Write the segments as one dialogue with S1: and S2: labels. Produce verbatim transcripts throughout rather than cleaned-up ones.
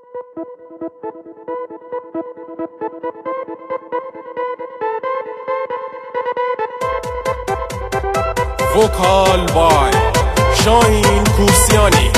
S1: وکال بای شاهین کوسیانی.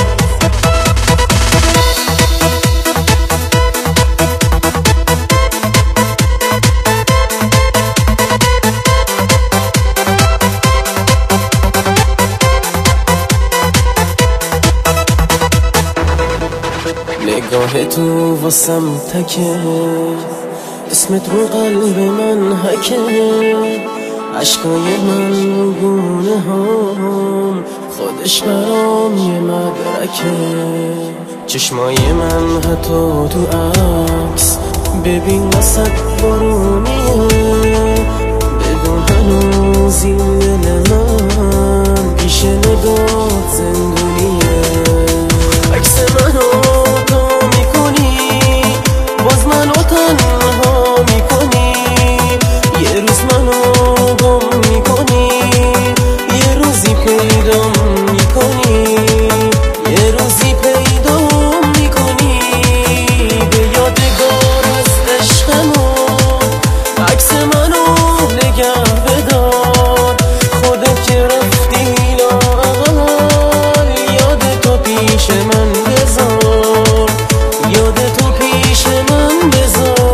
S2: نگاه تو واسم تکه، اسمت رو قلب من حکه، عشقای من گونه هم خودش برام یه مدرکه. چشمای من حتی تو عکس ببین وسط بارونیه، بدون هنوز این دل من پیش نگاه زندونیه. عکس منو تو میکنی، باز منو تنها میکنی، یه روز منو گم میکنی، یه روزی پیدام میکنی، یه روزی پیدام میکنی. به یادگار از عشقمون عکس منو نگه بدار، خودت که رفتی لااقل یاد تو پیش من بذار، یاد تو پیش من بذار.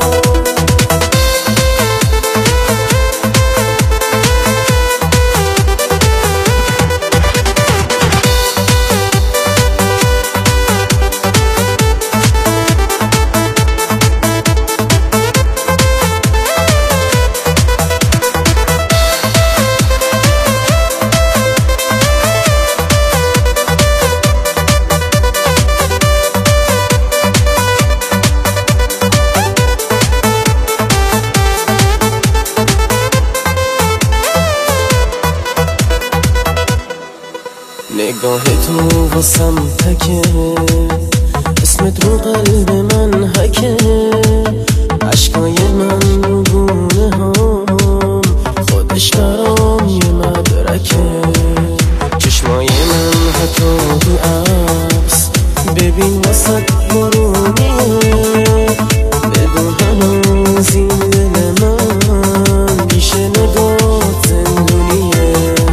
S2: نگاه تو واسم تکه، اسمت رو قلب من حکه، عشقای من رو گونه هم خودش برام یه مدرکه. چشمای من حتی تو عکس ببین وسط بارونیه، بدون هنوز این دل من پیش نگاه زندونیه.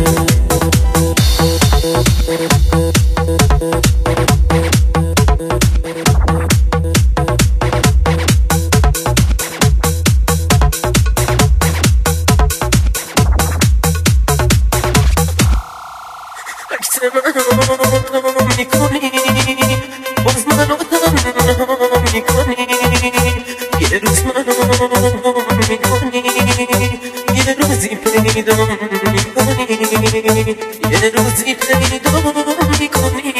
S2: عکس منو میکنی، باز منو تنها میکنی، یه روز منو میکنی، یه روزی پیدا میکنی، یه روزی پیدا میکنی.